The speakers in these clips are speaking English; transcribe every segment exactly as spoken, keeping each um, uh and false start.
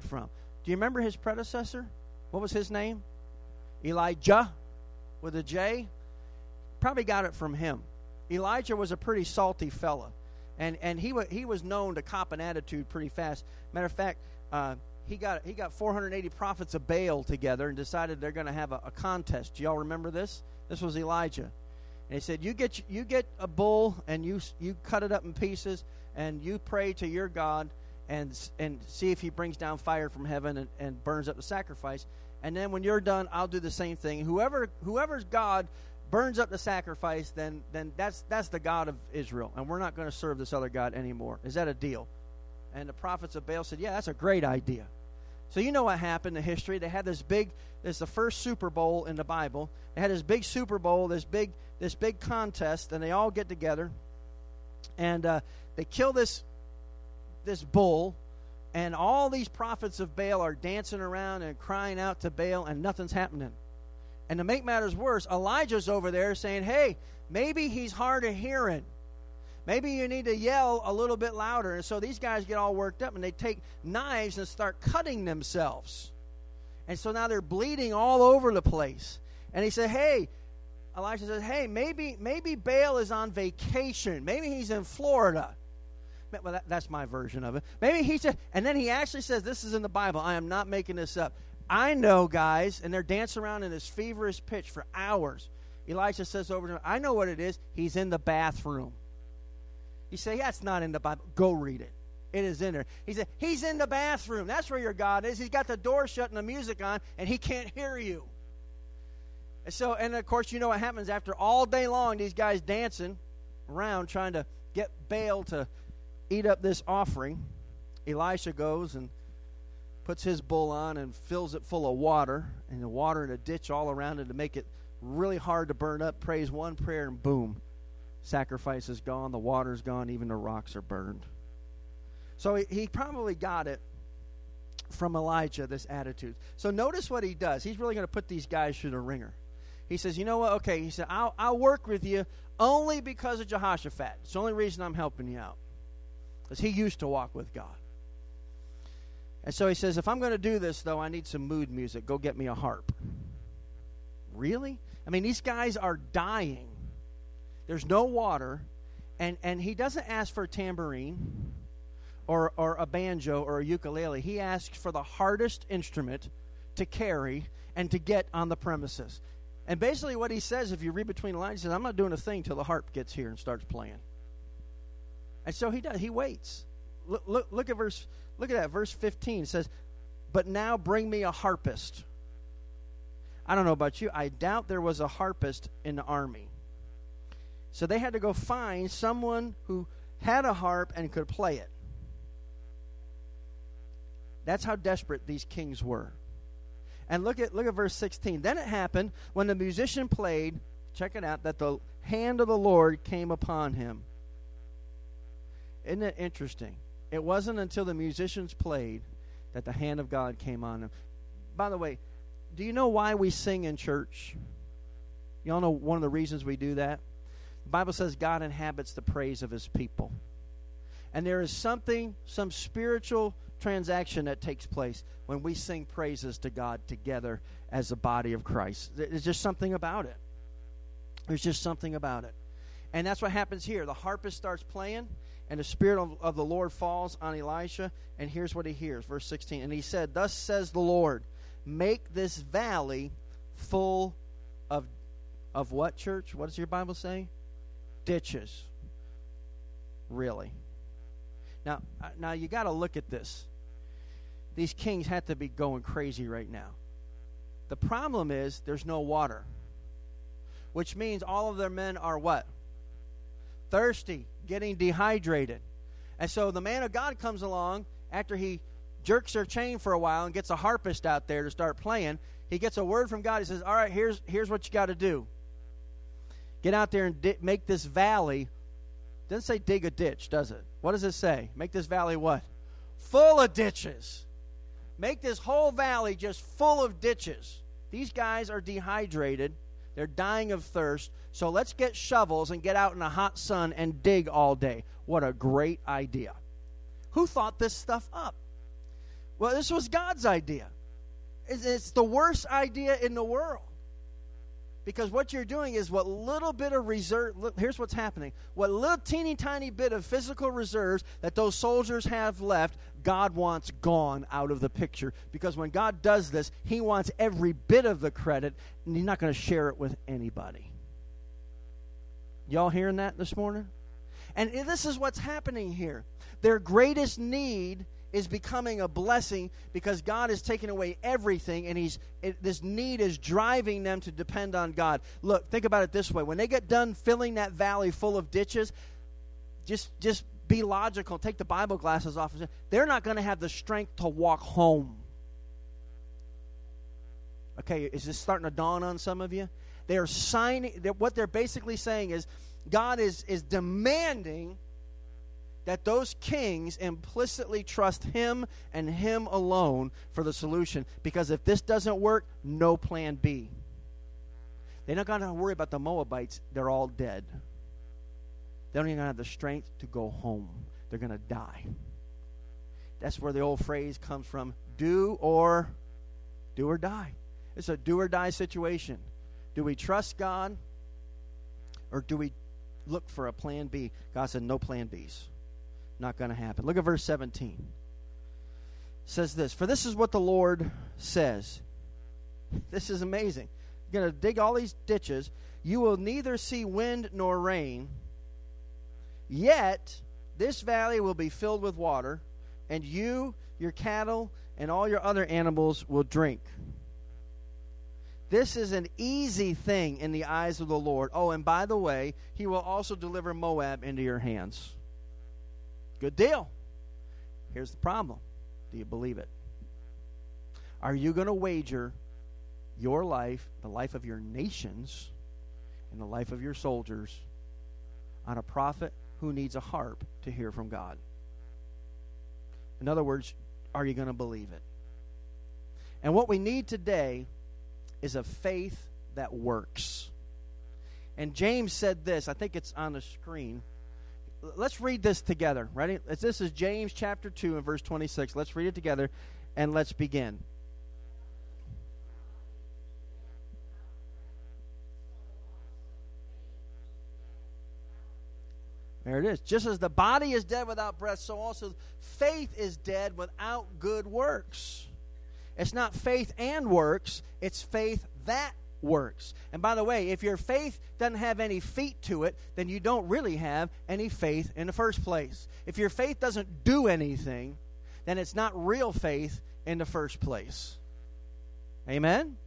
from? Do you remember his predecessor? What was his name? Elijah with a J. Probably got it from him. Elijah was a pretty salty fella. And and he, wa- he was known to cop an attitude pretty fast. Matter of fact, uh, he got he got four hundred eighty prophets of Baal together and decided they're going to have a, a contest. Do y'all remember this? This was Elijah. And he said, you get you get a bull and you you cut it up in pieces and you pray to your God and and see if he brings down fire from heaven and, and burns up the sacrifice. And then when you're done, I'll do the same thing. Whoever whoever's God burns up the sacrifice, then then that's that's the God of Israel, and we're not going to serve this other God anymore. Is that a deal? And the prophets of Baal said, yeah, that's a great idea. So you know what happened in history. They had this big, this is the first Super Bowl in the Bible. They had this big Super Bowl, this big this big contest, and they all get together, and uh, they kill this this bull, and all these prophets of Baal are dancing around and crying out to Baal, and nothing's happening. And to make matters worse, Elijah's over there saying, hey, maybe he's hard of hearing. Maybe you need to yell a little bit louder. And so these guys get all worked up, and they take knives and start cutting themselves. And so now they're bleeding all over the place. And he said, hey, Elijah says, hey, maybe maybe Baal is on vacation. Maybe he's in Florida. Well, that, that's my version of it. Maybe he said, and then he actually says, this is in the Bible. I am not making this up. I know guys, and they're dancing around in this feverish pitch for hours. Elijah says over to him, I know what it is. He's in the bathroom. You say, yeah, it's not in the Bible. Go read it. It is in there. He said, he's in the bathroom. That's where your God is. He's got the door shut and the music on, and he can't hear you. And so, and of course, you know what happens after all day long, these guys dancing around trying to get Baal to eat up this offering. Elisha goes and puts his bull on and fills it full of water, and the water in a ditch all around it to make it really hard to burn up. Prays one prayer, and boom, sacrifice is gone, the water's gone, even the rocks are burned. So he, he probably got it from Elijah, this attitude. So notice what he does. He's really going to put these guys through the ringer. He says, you know what, okay, he said, I'll, I'll work with you only because of Jehoshaphat. It's the only reason I'm helping you out, because he used to walk with God. And so he says, if I'm going to do this, though, I need some mood music. Go get me a harp. Really? I mean, these guys are dying. There's no water. And, and he doesn't ask for a tambourine or, or a banjo or a ukulele. He asks for the hardest instrument to carry and to get on the premises. And basically what he says, if you read between the lines, he says, I'm not doing a thing till the harp gets here and starts playing. And so he does. He waits. Look, look, look at verse... Look at that, verse fifteen. It says, but now bring me a harpist. I don't know about you. I doubt there was a harpist in the army. So they had to go find someone who had a harp and could play it. That's how desperate these kings were. And look at look at verse sixteen. Then it happened when the musician played, check it out, that the hand of the Lord came upon him. Isn't it interesting? It wasn't until the musicians played that the hand of God came on them. By the way, do you know why we sing in church? You all know one of the reasons we do that? The Bible says God inhabits the praise of his people. And there is something, some spiritual transaction that takes place when we sing praises to God together as the body of Christ. There's just something about it. There's just something about it. And that's what happens here. The harpist starts playing, and the Spirit of, of the Lord falls on Elisha, and here's what he hears, verse sixteen. And he said, thus says the Lord, make this valley full of, of what, church? What does your Bible say? Ditches. Really? Now, now you got to look at this. These kings have to be going crazy right now. The problem is there's no water, which means all of their men are what? Thirsty, getting dehydrated. And so the man of God comes along after he jerks their chain for a while and gets a harpist out there to start playing. He gets a word from God. He says, all right, here's, here's what you got to do. Get out there and di- make this valley. Doesn't say dig a ditch, does it? What does it say? Make this valley what? Full of ditches. Make this whole valley just full of ditches. These guys are dehydrated. They're dying of thirst. So let's get shovels and get out in the hot sun and dig all day. What a great idea. Who thought this stuff up? Well, this was God's idea. It's, it's the worst idea in the world. Because what you're doing is what little bit of reserve, here's what's happening. What little teeny tiny bit of physical reserves that those soldiers have left, God wants gone out of the picture. Because when God does this, he wants every bit of the credit, and he's not going to share it with anybody. Y'all hearing that this morning? And this is what's happening here. Their greatest need is becoming a blessing because God is taking away everything, and he's it, this need is driving them to depend on God. Look, think about it this way. When they get done filling that valley full of ditches, just, just be logical. Take the Bible glasses off. They're not going to have the strength to walk home. Okay, is this starting to dawn on some of you? They are signing, they're, what they're basically saying is God is, is demanding that those kings implicitly trust him and him alone for the solution. Because if this doesn't work, no plan B. They're not going to worry about the Moabites. They're all dead. They don't even have the strength to go home. They're going to die. That's where the old phrase comes from, do or, do or die. It's a do or die situation. Do we trust God, or do we look for a plan B? God said no plan Bs. Not going to happen. Look at verse seventeen. It says this, for this is what the Lord says. This is amazing. You're going to dig all these ditches. You will neither see wind nor rain, yet this valley will be filled with water, and you, your cattle, and all your other animals will drink. This is an easy thing in the eyes of the Lord. Oh, and by the way, he will also deliver Moab into your hands. Good deal. Here's the problem. Do you believe it? Are you going to wager your life, the life of your nations, and the life of your soldiers on a prophet who needs a harp to hear from God? In other words, are you going to believe it? And what we need today is a faith that works. And James said this. I think it's on the screen. Let's read this together. Ready? This is James chapter two and verse twenty-six. Let's read it together and let's begin. There it is. Just as the body is dead without breath, so also faith is dead without good works. It's not faith and works. It's faith that works. And by the way, if your faith doesn't have any feet to it, then you don't really have any faith in the first place. If your faith doesn't do anything, then it's not real faith in the first place. Amen?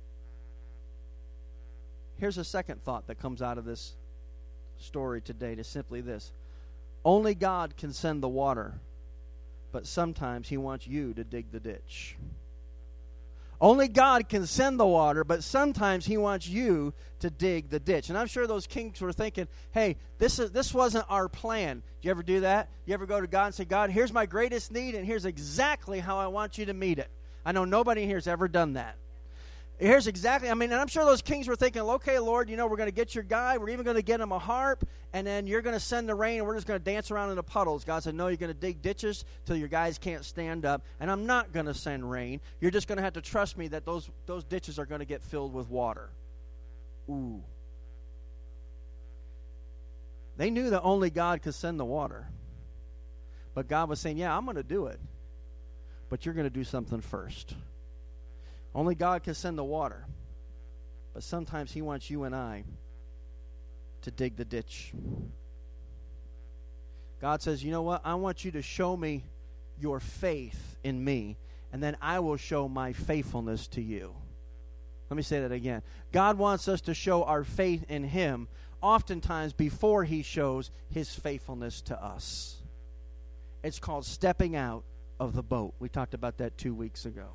Here's a second thought that comes out of this story today, to simply this. Only God can send the water, but sometimes he wants you to dig the ditch. Only God can send the water, but sometimes he wants you to dig the ditch. And I'm sure those kings were thinking, hey, this is this wasn't our plan. Do you ever do that? You ever go to God and say, God, here's my greatest need, and here's exactly how I want you to meet it. I know nobody here has ever done that. Here's exactly, I mean, and I'm sure those kings were thinking, okay, Lord, you know, we're going to get your guy. We're even going to get him a harp, and then you're going to send the rain, and we're just going to dance around in the puddles. God said, no, you're going to dig ditches till your guys can't stand up, and I'm not going to send rain. You're just going to have to trust me that those, those ditches are going to get filled with water. Ooh. They knew that only God could send the water. But God was saying, yeah, I'm going to do it, but you're going to do something first. Only God can send the water. But sometimes he wants you and I to dig the ditch. God says, you know what? I want you to show me your faith in me, and then I will show my faithfulness to you. Let me say that again. God wants us to show our faith in him oftentimes before he shows his faithfulness to us. It's called stepping out of the boat. We talked about that two weeks ago.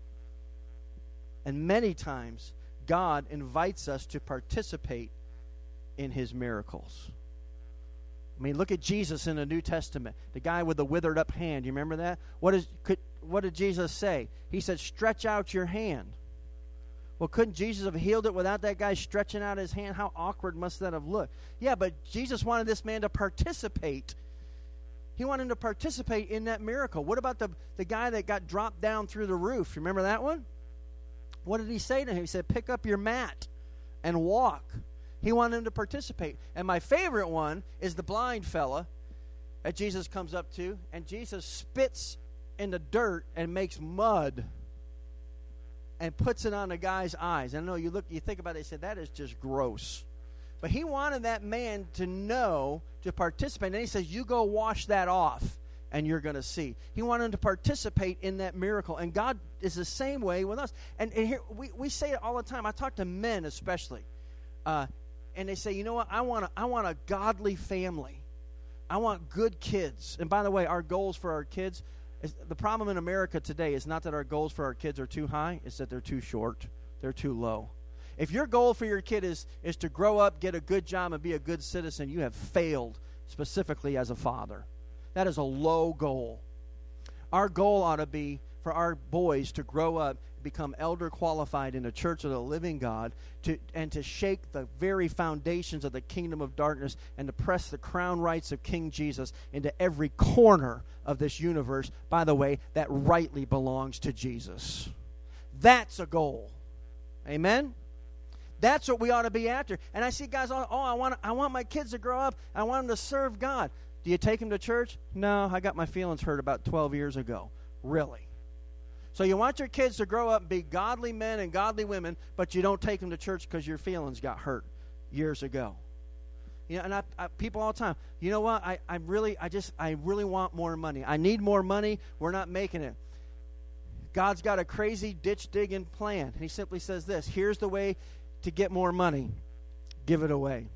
And many times, God invites us to participate in his miracles. I mean, look at Jesus in the New Testament, the guy with the withered up hand. You remember that? What, is, could, what did Jesus say? He said, stretch out your hand. Well, couldn't Jesus have healed it without that guy stretching out his hand? How awkward must that have looked? Yeah, but Jesus wanted this man to participate He wanted him to participate in that miracle. What about the, the guy that got dropped down through the roof? Remember that one? What did he say to him? He said, pick up your mat and walk. He wanted him to participate. And my favorite one is the blind fella that Jesus comes up to, and Jesus spits in the dirt and makes mud and puts it on the guy's eyes. I know you look, you think about it, they said, that is just gross. But he wanted that man to know, to participate. And he says, you go wash that off, and you're going to see. He wanted him to participate in that miracle. And God is the same way with us. And, and here, we, we say it all the time. I talk to men especially. Uh, and they say, you know what, I want a, I want a godly family. I want good kids. And by the way, our goals for our kids, is, the problem in America today is not that our goals for our kids are too high, it's that they're too short. They're too low. If your goal for your kid is, is to grow up, get a good job, and be a good citizen, you have failed specifically as a father. That is a low goal. Our goal ought to be for our boys to grow up, become elder qualified in the church of the living God, to and to shake the very foundations of the kingdom of darkness and to press the crown rights of King Jesus into every corner of this universe, by the way, that rightly belongs to Jesus. That's a goal. Amen? That's what we ought to be after. And I see guys, oh, I want I want my kids to grow up. I want them to serve God. Do you take them to church? No, I got my feelings hurt about twelve years ago. Really? So you want your kids to grow up and be godly men and godly women, but you don't take them to church because your feelings got hurt years ago. You know, and I, I, people all the time, you know what? I, I really, I just, I really want more money. I need more money. We're not making it. God's got a crazy ditch digging plan. And he simply says this: here's the way to get more money. Give it away.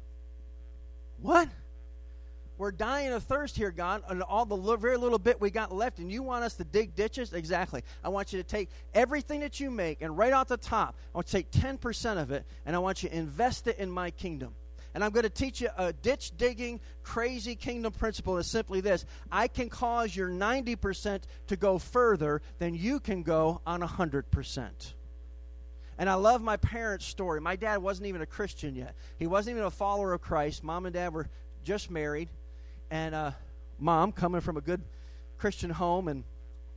What? We're dying of thirst here, God, and all the little, very little bit we got left, and you want us to dig ditches? Exactly. I want you to take everything that you make, and right off the top, I want you to take ten percent of it, and I want you to invest it in my kingdom. And I'm going to teach you a ditch-digging, crazy kingdom principle that's simply this: I can cause your ninety percent to go further than you can go on one hundred percent. And I love my parents' story. My dad wasn't even a Christian yet. He wasn't even a follower of Christ. Mom and dad were just married. And uh, mom, coming from a good Christian home and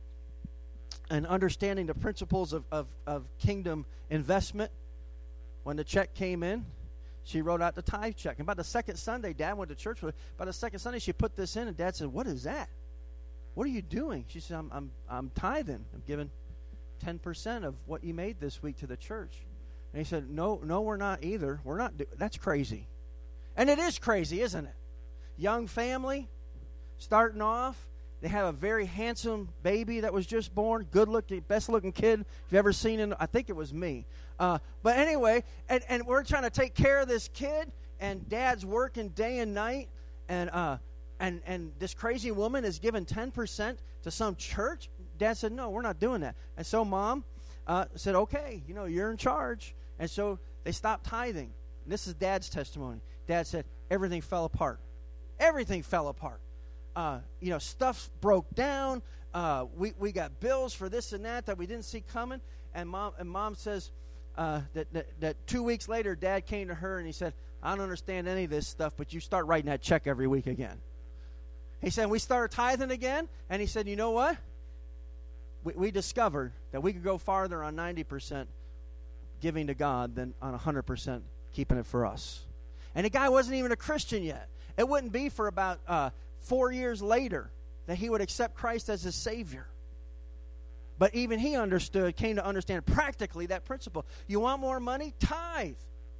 and understanding the principles of, of, of kingdom investment, when the check came in, she wrote out the tithe check. And by the second Sunday, Dad went to church with her. By the second Sunday, she put this in, and Dad said, "What is that? What are you doing?" She said, I'm, I'm, I'm tithing. I'm giving ten percent of what you made this week to the church. And he said, no, no, we're not either. We're not. Do- That's crazy. And it is crazy, isn't it? Young family, starting off. They have a very handsome baby that was just born, good-looking, best-looking kid you've ever seen. In, I think it was me. Uh, but anyway, and, and we're trying to take care of this kid, and Dad's working day and night, and uh, and and this crazy woman is giving ten percent to some church. Dad said, no, we're not doing that. And so Mom uh, said, okay, you know, you're in charge. And so they stopped tithing. And this is Dad's testimony. Dad said, everything fell apart. Everything fell apart. Uh, you know, stuff broke down. Uh, we we got bills for this and that that we didn't see coming. And mom and mom says uh, that, that that two weeks later, Dad came to her and he said, "I don't understand any of this stuff, but you start writing that check every week again." He said, "We started tithing again," and he said, "You know what? We, we discovered that we could go farther on ninety percent giving to God than on one hundred percent keeping it for us." And the guy wasn't even a Christian yet. It wouldn't be for about uh, four years later that he would accept Christ as his Savior. But even he understood, came to understand practically that principle. You want more money? Tithe.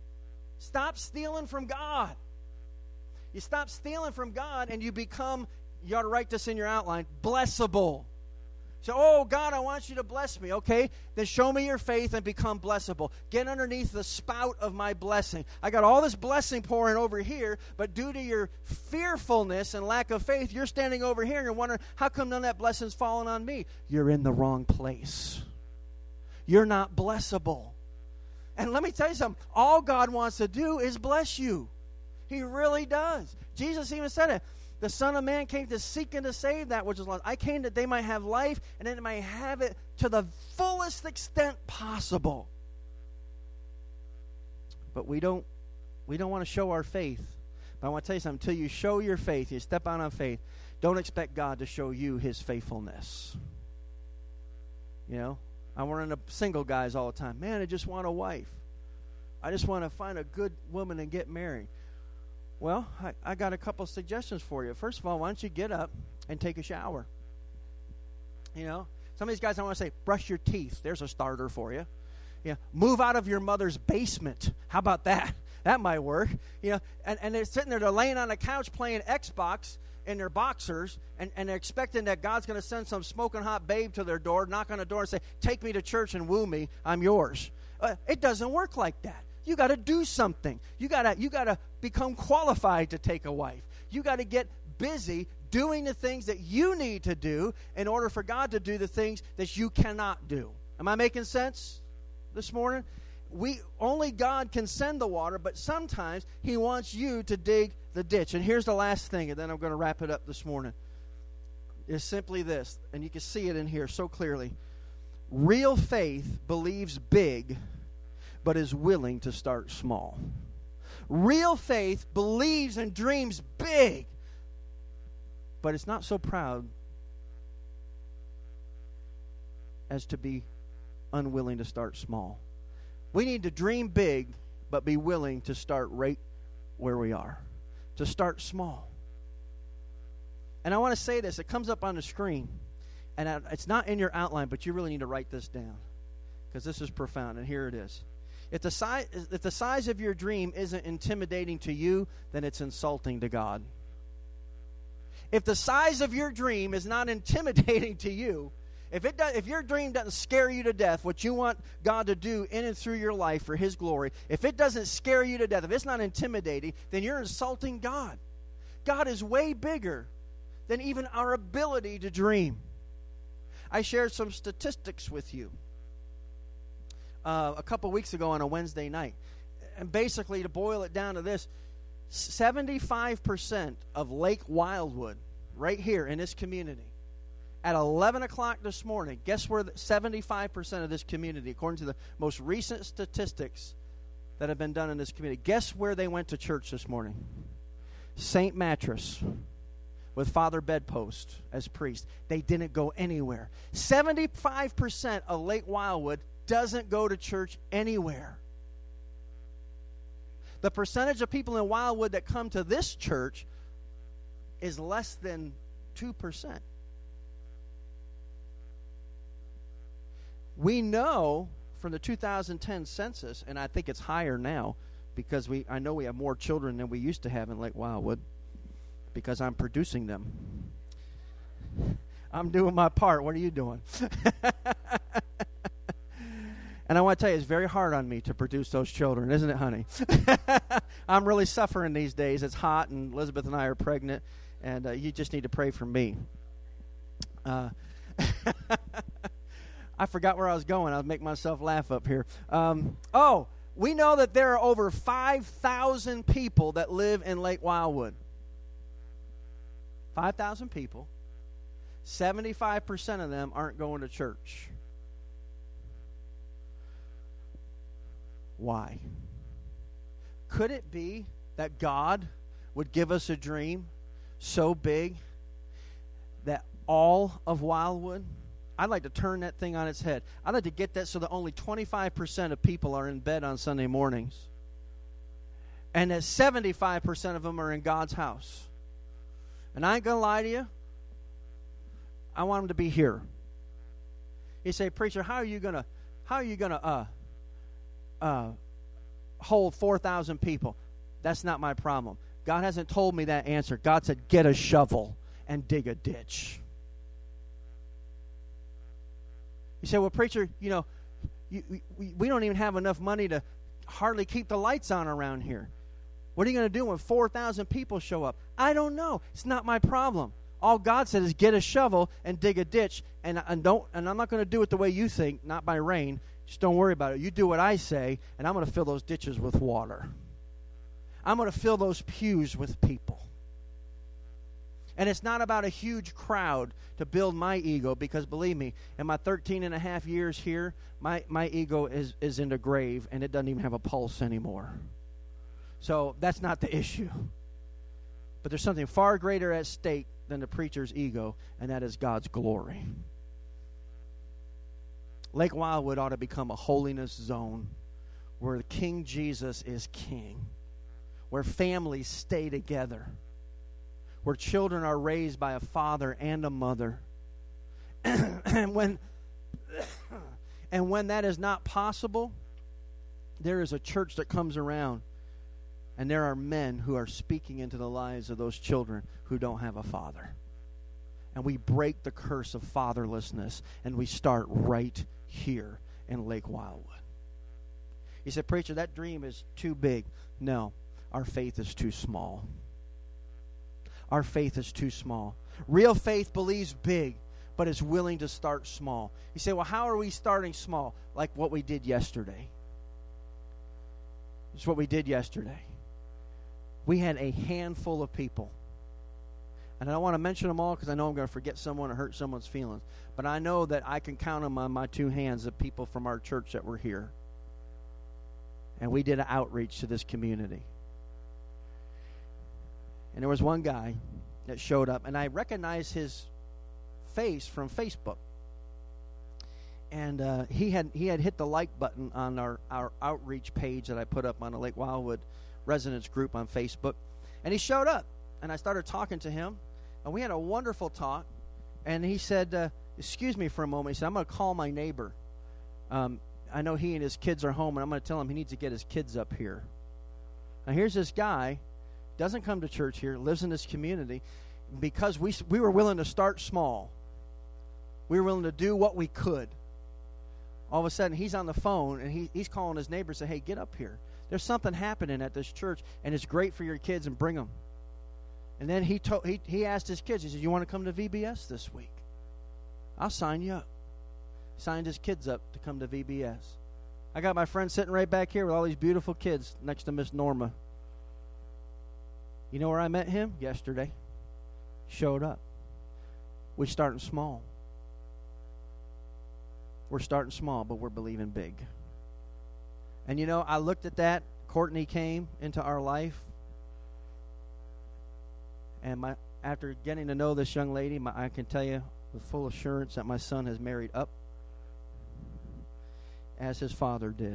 Stop stealing from God. You stop stealing from God and you become, you ought to write this in your outline, blessable. So, oh, God, I want you to bless me. Okay, then show me your faith and become blessable. Get underneath the spout of my blessing. I got all this blessing pouring over here, but due to your fearfulness and lack of faith, you're standing over here and you're wondering, how come none of that blessing's fallen on me? You're in the wrong place. You're not blessable. And let me tell you something. All God wants to do is bless you. He really does. Jesus even said it. The Son of Man came to seek and to save that which is lost. I came that they might have life and that they might have it to the fullest extent possible. But we don't we don't want to show our faith. But I want to tell you something. Until you show your faith, you step out on faith, don't expect God to show you his faithfulness. You know, I run into single guys all the time. Man, I just want a wife. I just want to find a good woman and get married. Well, I, I got a couple suggestions for you. First of all, why don't you get up and take a shower? You know, some of these guys I want to say, brush your teeth. There's a starter for you. Yeah, move out of your mother's basement. How about that? That might work. You know, and, and they're sitting there, they're laying on a couch playing Xbox in their boxers, and, and they're expecting that God's going to send some smoking hot babe to their door, knock on the door and say, take me to church and woo me. I'm yours. Uh, it doesn't work like that. You got to do something. You got to you got to become qualified to take a wife. You got to get busy doing the things that you need to do in order for God to do the things that you cannot do. Am I making sense this morning? We only God can send the water, but sometimes he wants you to dig the ditch. And here's the last thing, and then I'm going to wrap it up this morning. It's simply this, and you can see it in here so clearly. Real faith believes big, but is willing to start small. Real faith believes and dreams big, but it's not so proud as to be unwilling to start small. We need to dream big, but be willing to start right where we are, to start small. And I want to say this. It comes up on the screen, and it's not in your outline, but you really need to write this down because this is profound, and here it is. If the size, if the size of your dream isn't intimidating to you, then it's insulting to God. If the size of your dream is not intimidating to you, if it does, if your dream doesn't scare you to death, what you want God to do in and through your life for his glory, if it doesn't scare you to death, if it's not intimidating, then you're insulting God. God is way bigger than even our ability to dream. I shared some statistics with you uh, a couple weeks ago on a Wednesday night. And basically, to boil it down to this, seventy-five percent of Lake Wildwood, right here in this community, at eleven o'clock this morning, guess where the seventy-five percent of this community, according to the most recent statistics that have been done in this community, guess where they went to church this morning? Saint Mattress with Father Bedpost as priest. They didn't go anywhere. seventy-five percent of Lake Wildwood doesn't go to church anywhere. The percentage of people in Wildwood that come to this church is less than two percent. We know from the two thousand ten census, and I think it's higher now because we I know we have more children than we used to have in Lake Wildwood because I'm producing them. I'm doing my part. What are you doing? And I want to tell you, it's very hard on me to produce those children, isn't it, honey? I'm really suffering these days. It's hot, and Elizabeth and I are pregnant, and uh, you just need to pray for me. Uh, I forgot where I was going. I'll make myself laugh up here. Um, oh, we know that there are over five thousand people that live in Lake Wildwood. five thousand people. seventy-five percent of them aren't going to church. Why? Could it be that God would give us a dream so big that all of Wildwood, I'd like to turn that thing on its head. I'd like to get that so that only twenty-five percent of people are in bed on Sunday mornings, and that seventy-five percent of them are in God's house. And I ain't going to lie to you, I want them to be here. You say, preacher, how are you going to, how are you going to, uh, Uh, hold four thousand people? That's not my problem. God hasn't told me that answer. God said, get a shovel and dig a ditch. You say, well, preacher, you know, you, we, we don't even have enough money to hardly keep the lights on around here. What are you going to do when four thousand people show up? I don't know. It's not my problem. All God said is get a shovel and dig a ditch, and, and don't. And I'm not going to do it the way you think, not by rain. Just don't worry about it. You do what I say, and I'm going to fill those ditches with water. I'm going to fill those pews with people. And it's not about a huge crowd to build my ego, because believe me, in my thirteen and a half years here, my, my ego is, is in the grave, and it doesn't even have a pulse anymore. So that's not the issue. But there's something far greater at stake than the preacher's ego, and that is God's glory. Lake Wildwood ought to become a holiness zone where King Jesus is king, where families stay together, where children are raised by a father and a mother. and when and when that is not possible, there is a church that comes around, and there are men who are speaking into the lives of those children who don't have a father. And we break the curse of fatherlessness, and we start right here in Lake Wildwood. You said, preacher, that dream is too big. No, our faith is too small. Our faith is too small. Real faith believes big, but is willing to start small. You say, well, how are we starting small? Like what we did yesterday. It's what we did yesterday. We had a handful of people. And I don't want to mention them all because I know I'm going to forget someone or hurt someone's feelings. But I know that I can count them on my two hands, the people from our church that were here. And we did an outreach to this community. And there was one guy that showed up, and I recognized his face from Facebook. And uh, he had he had hit the like button on our, our outreach page that I put up on the Lake Wildwood Residents group on Facebook. And he showed up, and I started talking to him. And we had a wonderful talk. And he said, uh, excuse me for a moment. He said, I'm going to call my neighbor. Um, I know he and his kids are home, and I'm going to tell him he needs to get his kids up here. Now, here's this guy, doesn't come to church here, lives in this community. Because we we were willing to start small. We were willing to do what we could. All of a sudden, he's on the phone, and he, he's calling his neighbor and saying, hey, get up here. There's something happening at this church, and it's great for your kids, and bring them. And then he told he he asked his kids, he said, you want to come to V B S this week? I'll sign you up. Signed his kids up to come to V B S. I got my friend sitting right back here with all these beautiful kids next to Miss Norma. You know where I met him? Yesterday. Showed up. We're starting small. We're starting small, but we're believing big. And you know, I looked at that. Courtney came into our life. And my after getting to know this young lady, my, I can tell you with full assurance that my son has married up as his father did.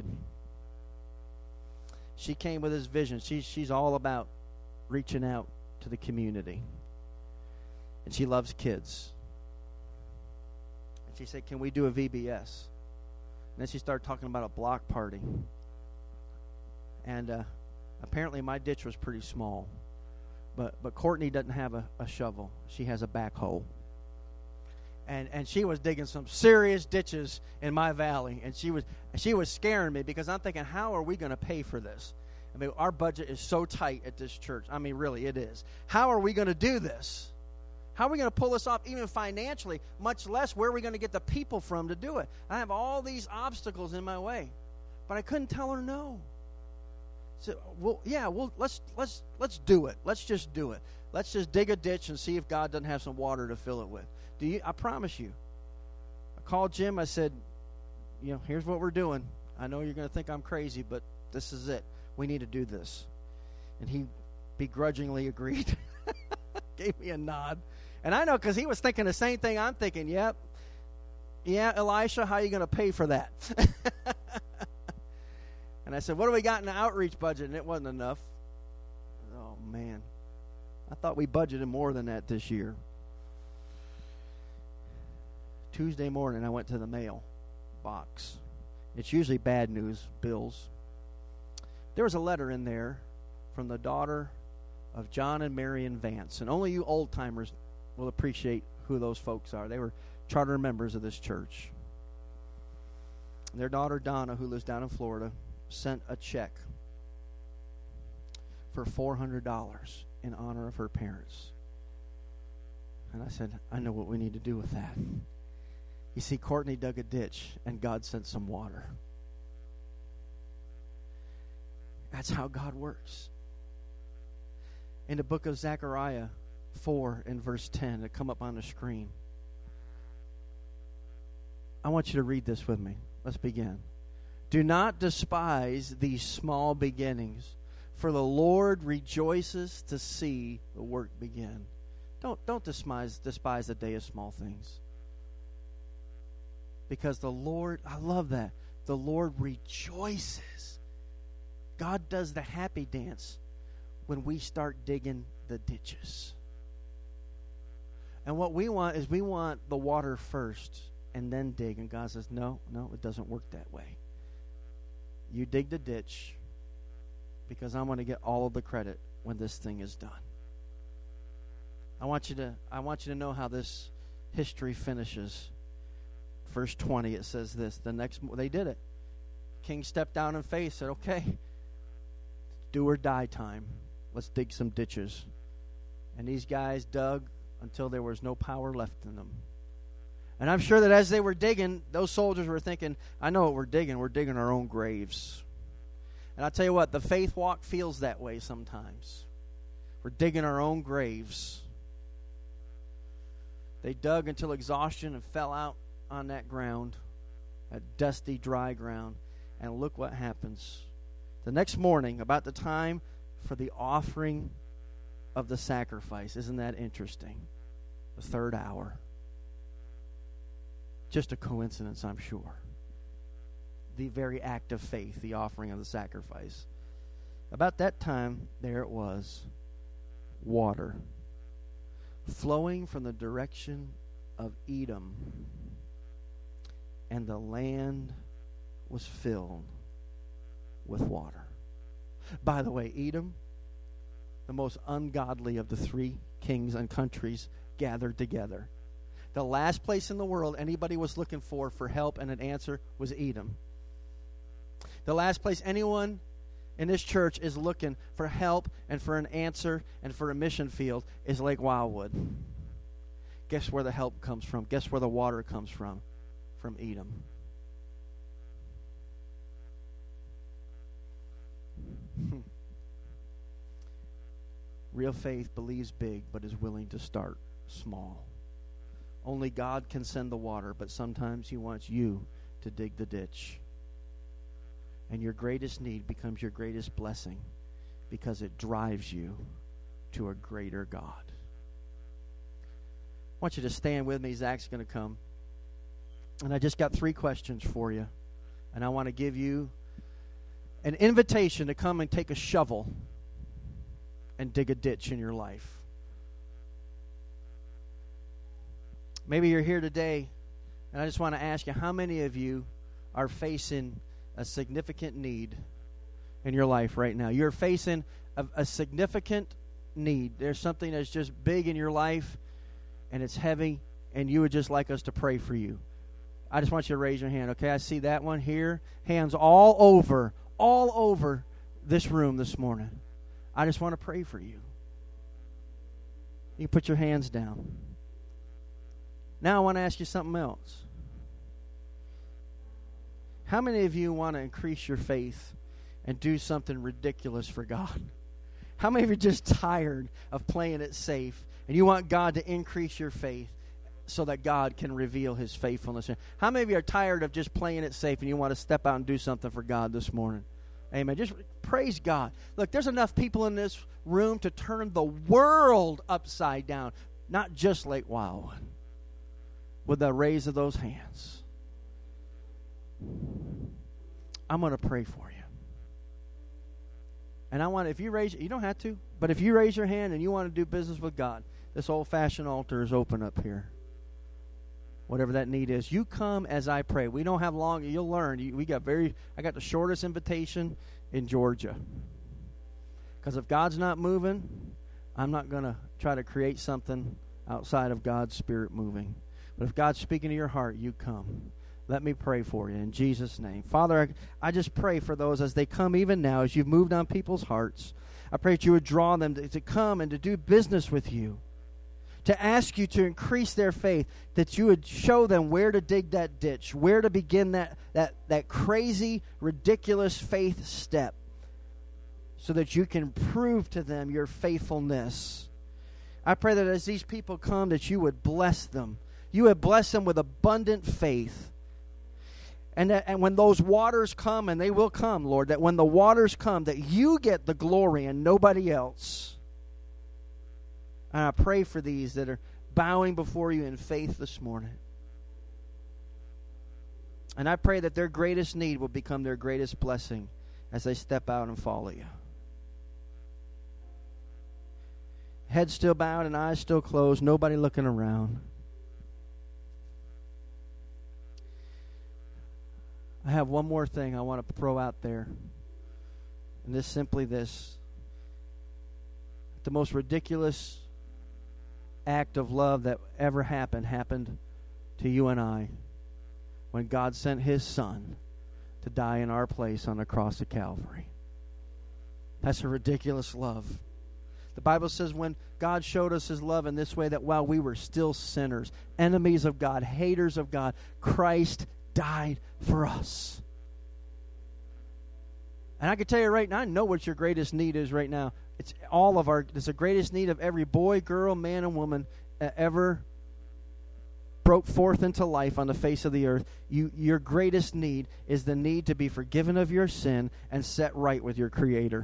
She came with his vision. She, she's all about reaching out to the community. And she loves kids. And she said, can we do a V B S? And then she started talking about a block party. And uh, apparently my ditch was pretty small. But but Courtney doesn't have a, a shovel. She has a backhoe. And and she was digging some serious ditches in my valley. And she was she was scaring me because I'm thinking, how are we going to pay for this? I mean, our budget is so tight at this church. I mean, really, it is. How are we going to do this? How are we going to pull this off even financially, much less where are we going to get the people from to do it? I have all these obstacles in my way. But I couldn't tell her no. So, well, yeah, well, let's let's let's do it. Let's just do it. Let's just dig a ditch and see if God doesn't have some water to fill it with. Do you? I promise you. I called Jim. I said, you know, here's what we're doing. I know you're going to think I'm crazy, but this is it. We need to do this. And he begrudgingly agreed. Gave me a nod. And I know because he was thinking the same thing I'm thinking. Yep. Yeah, Elisha, how are you going to pay for that? And I said, what do we got in the outreach budget? And it wasn't enough. Oh, man. I thought we budgeted more than that this year. Tuesday morning, I went to the mail box. It's usually bad news, bills. There was a letter in there from the daughter of John and Marion Vance. And only you old-timers will appreciate who those folks are. They were charter members of this church. Their daughter, Donna, who lives down in Florida, sent a check for four hundred dollars in honor of her parents. And I said, I know what we need to do with that. You see, Courtney dug a ditch, and God sent some water. That's how God works. In the book of Zechariah four and verse ten, it come up on the screen. I want you to read this with me. Let's begin. Do not despise these small beginnings, for the Lord rejoices to see the work begin. Don't don't despise despise the day of small things. Because the Lord, I love that. The Lord rejoices. God does the happy dance when we start digging the ditches. And what we want is we want the water first and then dig. And God says, no, no, it doesn't work that way. You dig the ditch because I'm going to get all of the credit when this thing is done. I want you to I want you to know how this history finishes. Verse twenty, it says this. The next they did it. King stepped down in faith, said, okay, do or die time. Let's dig some ditches. And these guys dug until there was no power left in them. And I'm sure that as they were digging, those soldiers were thinking, I know what we're digging. We're digging our own graves. And I'll tell you what, the faith walk feels that way sometimes. We're digging our own graves. They dug until exhaustion and fell out on that ground, that dusty, dry ground. And look what happens. The next morning, about the time for the offering of the sacrifice. Isn't that interesting? The third hour. Just a coincidence, I'm sure. The very act of faith, the offering of the sacrifice. About that time, there it was, water flowing from the direction of Edom, and the land was filled with water. By the way, Edom, the most ungodly of the three kings and countries gathered together. The last place in the world anybody was looking for for help and an answer was Edom. The last place anyone in this church is looking for help and for an answer and for a mission field is Lake Wildwood. Guess where the help comes from? Guess where the water comes from? From Edom. Real faith believes big but is willing to start small. Only God can send the water, but sometimes He wants you to dig the ditch. And your greatest need becomes your greatest blessing because it drives you to a greater God. I want you to stand with me. Zach's going to come. And I just got three questions for you. And I want to give you an invitation to come and take a shovel and dig a ditch in your life. Maybe you're here today, and I just want to ask you, how many of you are facing a significant need in your life right now? You're facing a, a significant need. There's something that's just big in your life, and it's heavy, and you would just like us to pray for you. I just want you to raise your hand, okay? I see that one here. Hands all over, all over this room this morning. I just want to pray for you. You can put your hands down. Now I want to ask you something else. How many of you want to increase your faith and do something ridiculous for God? How many of you are just tired of playing it safe and you want God to increase your faith so that God can reveal His faithfulness? How many of you are tired of just playing it safe and you want to step out and do something for God this morning? Amen. Just praise God. Look, there's enough people in this room to turn the world upside down, not just Lake Wildwood, with the raise of those hands. I'm going to pray for you. And I want, if you raise, you don't have to, but if you raise your hand and you want to do business with God, this old-fashioned altar is open up here. Whatever that need is, you come as I pray. We don't have long. You'll learn. You, we got very. I got the shortest invitation in Georgia. Because if God's not moving, I'm not going to try to create something outside of God's Spirit moving. But if God's speaking to your heart, you come. Let me pray for you in Jesus' name. Father, I, I just pray for those as they come even now, as you've moved on people's hearts. I pray that you would draw them to, to come and to do business with you, to ask you to increase their faith, that you would show them where to dig that ditch, where to begin that, that, that crazy, ridiculous faith step, so that you can prove to them your faithfulness. I pray that as these people come, that you would bless them. You would bless them with abundant faith. And, that, and when those waters come, and they will come, Lord, that when the waters come, that you get the glory and nobody else. And I pray for these that are bowing before you in faith this morning. And I pray that their greatest need will become their greatest blessing as they step out and follow you. Head still bowed and eyes still closed, nobody looking around. I have one more thing I want to throw out there. And this simply this. The most ridiculous act of love that ever happened happened to you and I when God sent His Son to die in our place on the cross of Calvary. That's a ridiculous love. The Bible says when God showed us His love in this way, that while we were still sinners, enemies of God, haters of God, Christ died for us. And I can tell you right now, I know what your greatest need is right now. It's all of our, it's the greatest need of every boy, girl, man, and woman that ever broke forth into life on the face of the earth. You, your greatest need is the need to be forgiven of your sin and set right with your Creator.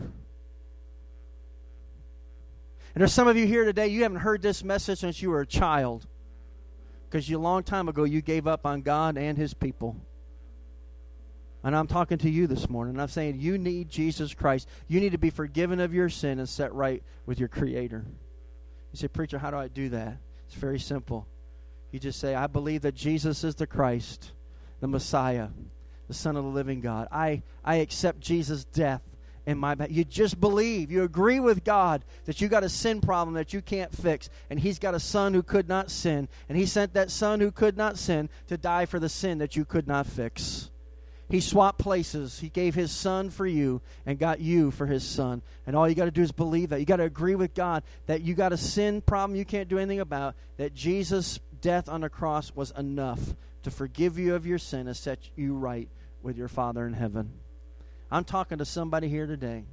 And there's some of you here today, you haven't heard this message since you were a child. Because you, a long time ago, you gave up on God and His people. And I'm talking to you this morning. I'm saying you need Jesus Christ. You need to be forgiven of your sin and set right with your Creator. You say, preacher, how do I do that? It's very simple. You just say, I believe that Jesus is the Christ, the Messiah, the Son of the living God. I, I accept Jesus' death in my back. You just believe. You agree with God that you got a sin problem that you can't fix. And He's got a Son who could not sin. And He sent that Son who could not sin to die for the sin that you could not fix. He swapped places. He gave His Son for you and got you for His Son. And all you got to do is believe that. You got to agree with God that you got a sin problem you can't do anything about, that Jesus' death on the cross was enough to forgive you of your sin and set you right with your Father in heaven. I'm talking to somebody here today.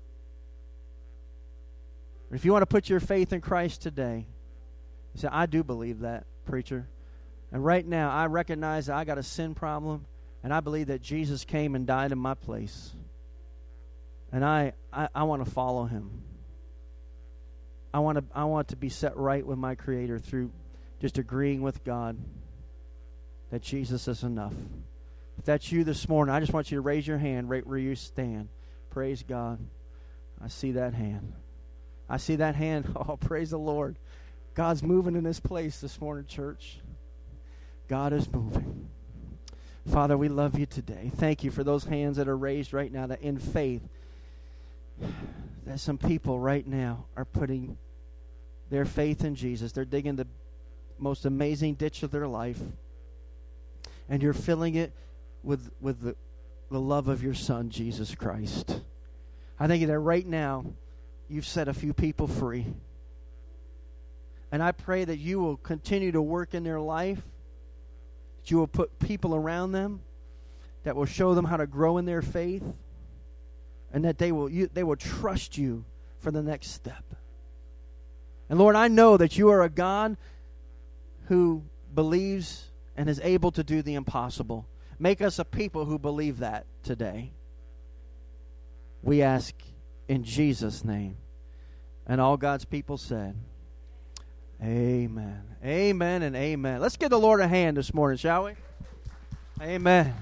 If you want to put your faith in Christ today, you say, I do believe that, preacher. And right now, I recognize that I got a sin problem, and I believe that Jesus came and died in my place. And I, I, I want to follow Him. I want to I want to be set right with my Creator through just agreeing with God that Jesus is enough. If that's you this morning, I just want you to raise your hand right where you stand. Praise God. I see that hand. I see that hand. Oh, praise the Lord. God's moving in this place this morning, church. God is moving. Father, we love you today. Thank you for those hands that are raised right now, that in faith, that some people right now are putting their faith in Jesus. They're digging the most amazing ditch of their life, and you're filling it with with the, the love of your Son, Jesus Christ. I think that right now you've set a few people free. And I pray that you will continue to work in their life, that you will put people around them that will show them how to grow in their faith, and that they will you, they will trust you for the next step. And Lord, I know that you are a God who believes and is able to do the impossible. Make us a people who believe that today. We ask in Jesus' name. And all God's people said, amen. Amen and amen. Let's give the Lord a hand this morning, shall we? Amen.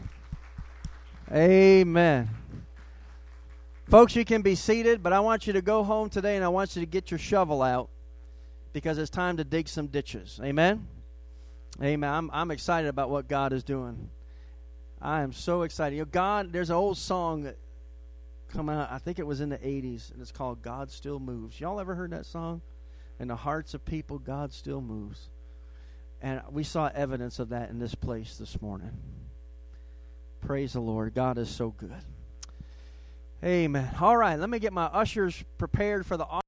Amen. Folks, you can be seated, but I want you to go home today and I want you to get your shovel out because it's time to dig some ditches. Amen? Amen. I'm, I'm excited about what God is doing. I am so excited. You know, God, there's an old song that come out, I think it was in the eighties, and it's called God Still Moves. Y'all ever heard that song? In the hearts of people, God still moves. And we saw evidence of that in this place this morning. Praise the Lord. God is so good. Amen. All right, let me get my ushers prepared for the